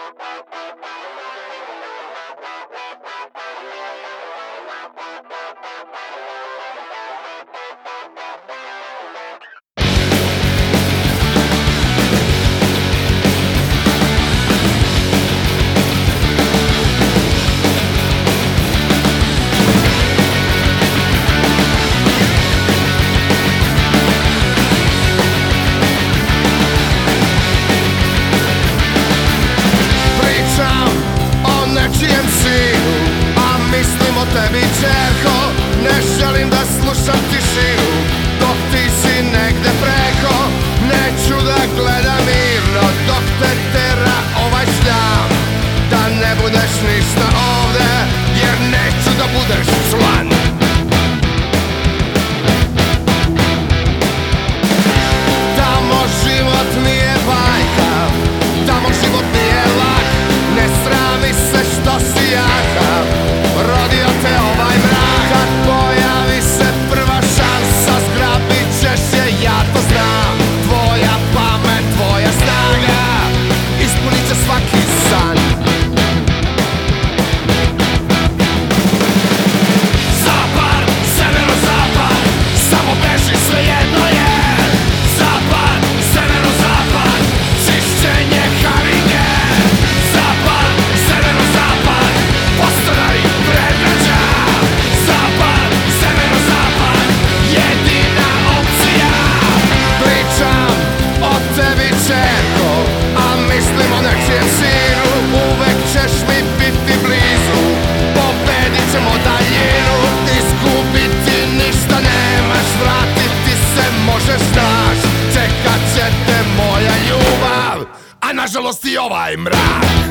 Tebi, čerko, ne želim da slušam tišinu dok ti si negde preko. Neću da gledam mirno dok te tera ovaj šljam, da ne budeš ništa ovde, jer neću da budeš član. Tamo život nije bajka, tamo život nije lak. Ne srami se što si jaka, rodio te ovaj mrak. Kad pojavi se prva šansa, zgrabit ćeš je, ja to znam. Tvoja pamet, tvoja snaga ispunit će svaki san. Zapad, severozapad, samo beži, svejedno je. Zapad, severozapad, čišćenje haringe. Zapad, severozapad, postavaj predgrađa. Zapad, severozapad, jedina opcija. Pričam o tebi, čerko, a mislim o nečijem sinu. Uvek ćeš mi biti blizu, pobedit ćemo daljinu. Izgubiti ništa nemaš, vratiti se možeš, znaš. Čekat će te moja ljubav, a nažalost i ovaj mrak.